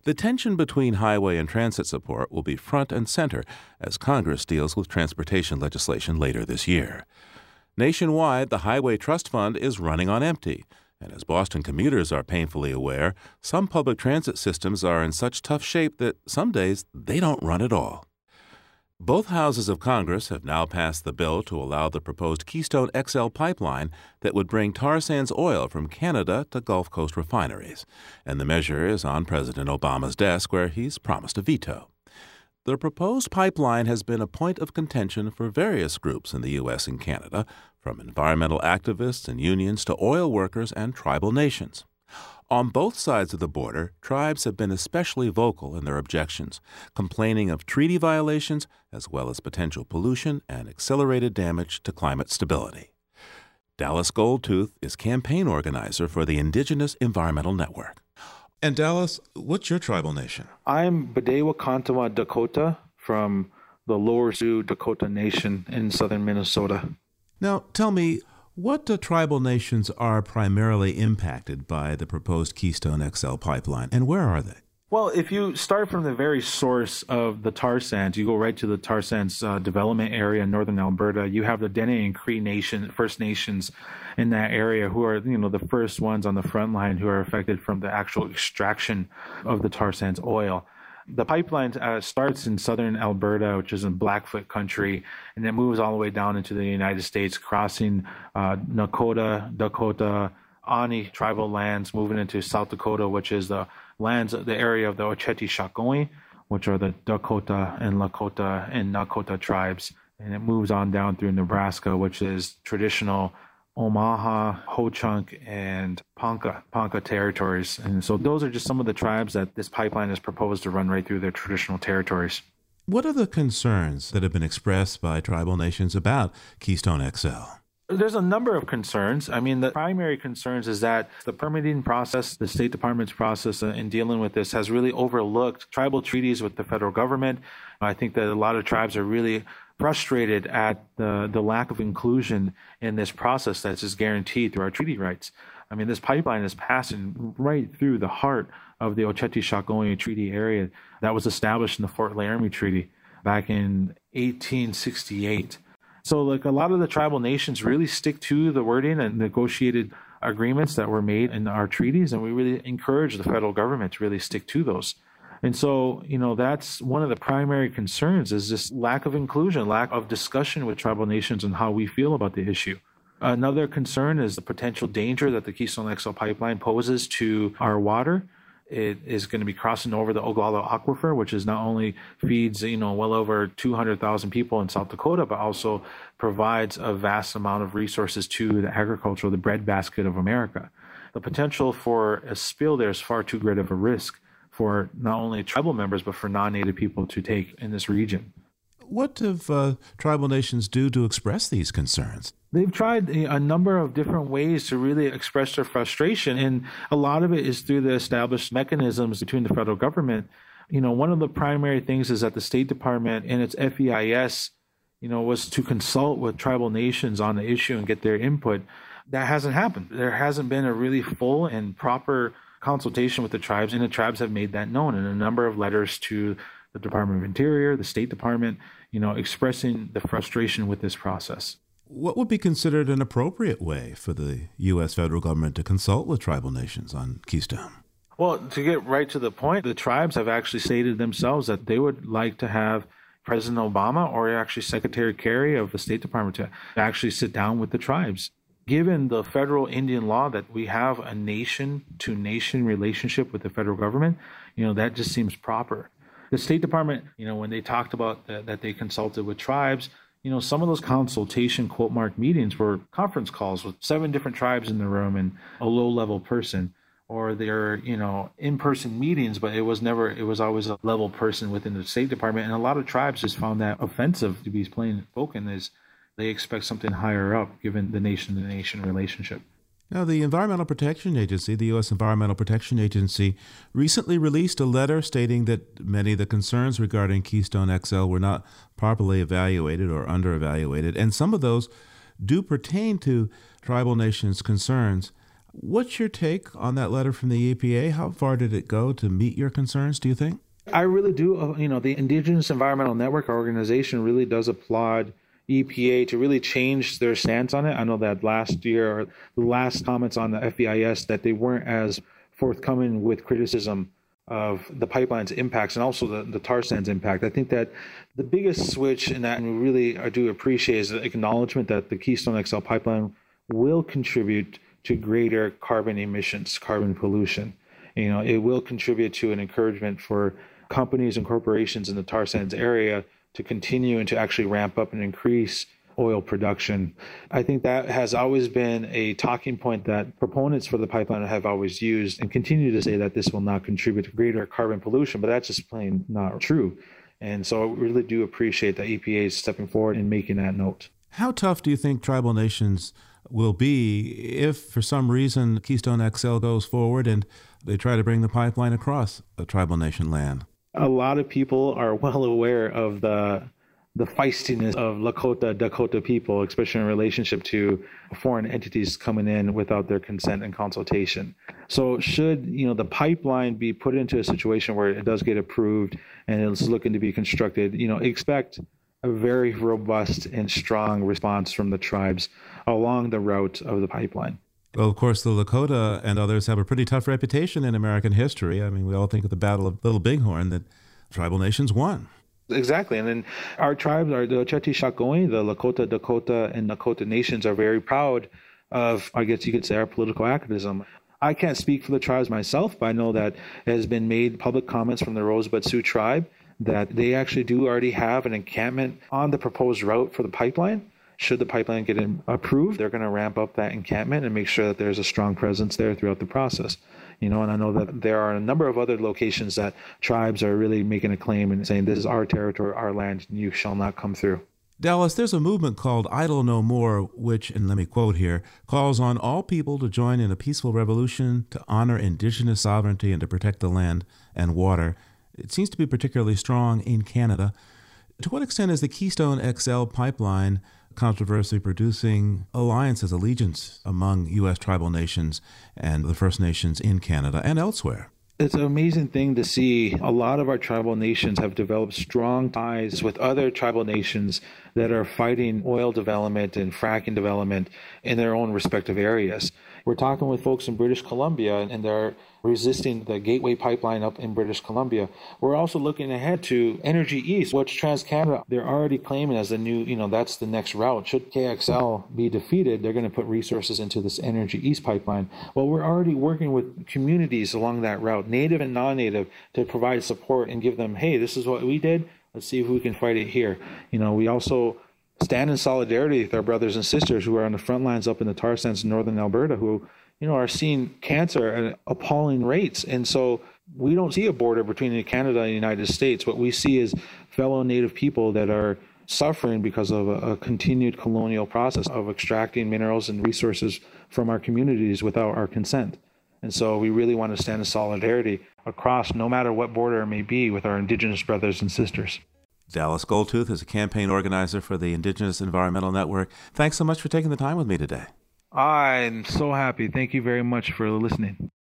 The tension between highway and transit support will be front and center as Congress deals with transportation legislation later this year. Nationwide, the Highway Trust Fund is running on empty. And as Boston commuters are painfully aware, some public transit systems are in such tough shape that some days they don't run at all. Both houses of Congress have now passed the bill to allow the proposed Keystone XL pipeline that would bring tar sands oil from Canada to Gulf Coast refineries. And the measure is on President Obama's desk, where he's promised a veto. The proposed pipeline has been a point of contention for various groups in the U.S. and Canada, from environmental activists and unions to oil workers and tribal nations. On both sides of the border, tribes have been especially vocal in their objections, complaining of treaty violations as well as potential pollution and accelerated damage to climate stability. Dallas Goldtooth is campaign organizer for the Indigenous Environmental Network. And Dallas, what's your tribal nation? I'm Badewa-Kantawa Dakota from the Lower Sioux Dakota Nation in southern Minnesota. Now, tell me, what tribal nations are primarily impacted by the proposed Keystone XL pipeline, and where are they? Well, if you start from the very source of the tar sands, you go right to the tar sands development area in northern Alberta. You have the Dene and Cree Nation, First Nations in that area, who are, the first ones on the front line who are affected from the actual extraction of the tar sands oil. The pipeline starts in southern Alberta, which is in Blackfoot country, and it moves all the way down into the United States, crossing Nakota, Dakota, Ani tribal lands, moving into South Dakota, which is the area of the Oceti-Sakowin, which are the Dakota and Lakota and Nakota tribes. And it moves on down through Nebraska, which is traditional Omaha, Ho-Chunk, and Ponca territories. And so those are just some of the tribes that this pipeline is proposed to run right through their traditional territories. What are the concerns that have been expressed by tribal nations about Keystone XL? There's a number of concerns. I mean, the primary concerns is that the permitting process, the State Department's process in dealing with this has really overlooked tribal treaties with the federal government. I think that a lot of tribes are really frustrated at the lack of inclusion in this process that's just guaranteed through our treaty rights. I mean, this pipeline is passing right through the heart of the Oceti-Sakowin Treaty area that was established in the Fort Laramie Treaty back in 1868. So a lot of the tribal nations really stick to the wording and negotiated agreements that were made in our treaties, and we really encourage the federal government to really stick to those. And so, that's one of the primary concerns is this lack of inclusion, lack of discussion with tribal nations and how we feel about the issue. Another concern is the potential danger that the Keystone XL pipeline poses to our water. It is going to be crossing over the Oglala Aquifer, which is not only feeds, well over 200,000 people in South Dakota, but also provides a vast amount of resources to the agriculture, the breadbasket of America. The potential for a spill there is far too great of a risk for not only tribal members, but for non-native people to take in this region. What do tribal nations do to express these concerns? They've tried a number of different ways to really express their frustration, and a lot of it is through the established mechanisms between the federal government. One of the primary things is that the State Department and its FEIS, was to consult with tribal nations on the issue and get their input. That hasn't happened. There hasn't been a really full and proper consultation with the tribes, and the tribes have made that known in a number of letters to the Department of Interior, the State Department, expressing the frustration with this process. What would be considered an appropriate way for the U.S. federal government to consult with tribal nations on Keystone? Well, to get right to the point, the tribes have actually stated themselves that they would like to have President Obama or actually Secretary Kerry of the State Department to actually sit down with the tribes. Given the federal Indian law that we have a nation-to-nation relationship with the federal government, that just seems proper. The State Department, when they talked about that they consulted with tribes, some of those consultation quote mark meetings were conference calls with 7 different tribes in the room and a low-level person, or they're, in-person meetings, but it was always a level person within the State Department. And a lot of tribes just found that offensive, to be plain spoken, is they expect something higher up given the nation-to-nation relationship. Now, the Environmental Protection Agency, the U.S. Environmental Protection Agency, recently released a letter stating that many of the concerns regarding Keystone XL were not properly evaluated or under-evaluated, and some of those do pertain to tribal nations' concerns. What's your take on that letter from the EPA? How far did it go to meet your concerns, do you think? I really do. The Indigenous Environmental Network, our organization, really does applaud EPA to really change their stance on it. I know that last year, or the last comments on the FEIS, that they weren't as forthcoming with criticism of the pipeline's impacts and also the tar sands impact. I think that the biggest switch in that, and I do appreciate, is the acknowledgement that the Keystone XL pipeline will contribute to greater carbon emissions, carbon pollution. It will contribute to an encouragement for companies and corporations in the tar sands area to continue and to actually ramp up and increase oil production. I think that has always been a talking point that proponents for the pipeline have always used and continue to say that this will not contribute to greater carbon pollution, but that's just plain not true. And so I really do appreciate that EPA is stepping forward and making that note. How tough do you think tribal nations will be if, for some reason, Keystone XL goes forward and they try to bring the pipeline across a tribal nation land? A lot of people are well aware of the feistiness of Lakota, Dakota people, especially in relationship to foreign entities coming in without their consent and consultation. So should, the pipeline be put into a situation where it does get approved and it's looking to be constructed, expect a very robust and strong response from the tribes along the route of the pipeline. Well, of course, the Lakota and others have a pretty tough reputation in American history. I mean, we all think of the Battle of Little Bighorn that tribal nations won. Exactly. And then our tribes, the Oceti Sakowin, the Lakota, Dakota, and Nakota nations are very proud of, I guess you could say, our political activism. I can't speak for the tribes myself, but I know that it has been made public comments from the Rosebud Sioux tribe that they actually do already have an encampment on the proposed route for the pipeline. Should the pipeline get approved, they're going to ramp up that encampment and make sure that there's a strong presence there throughout the process. And I know that there are a number of other locations that tribes are really making a claim and saying, this is our territory, our land, and you shall not come through. Dallas, there's a movement called Idle No More, which, and let me quote here, calls on all people to join in a peaceful revolution to honor indigenous sovereignty and to protect the land and water. It seems to be particularly strong in Canada. To what extent is the Keystone XL pipeline controversy producing alliances, allegiance among U.S. tribal nations and the First Nations in Canada and elsewhere? It's an amazing thing to see. A lot of our tribal nations have developed strong ties with other tribal nations that are fighting oil development and fracking development in their own respective areas. We're talking with folks in British Columbia, and they're resisting the Gateway Pipeline up in British Columbia. We're also looking ahead to Energy East, which TransCanada, they're already claiming as the new, that's the next route. Should KXL be defeated, they're going to put resources into this Energy East pipeline. Well, we're already working with communities along that route, native and non-native, to provide support and give them, hey, this is what we did. Let's see if we can fight it here. We also stand in solidarity with our brothers and sisters who are on the front lines up in the tar sands in northern Alberta who, are seeing cancer at appalling rates. And so we don't see a border between Canada and the United States. What we see is fellow Native people that are suffering because of a continued colonial process of extracting minerals and resources from our communities without our consent. And so we really want to stand in solidarity across, no matter what border it may be, with our Indigenous brothers and sisters. Dallas Goldtooth is a campaign organizer for the Indigenous Environmental Network. Thanks so much for taking the time with me today. I'm so happy. Thank you very much for listening.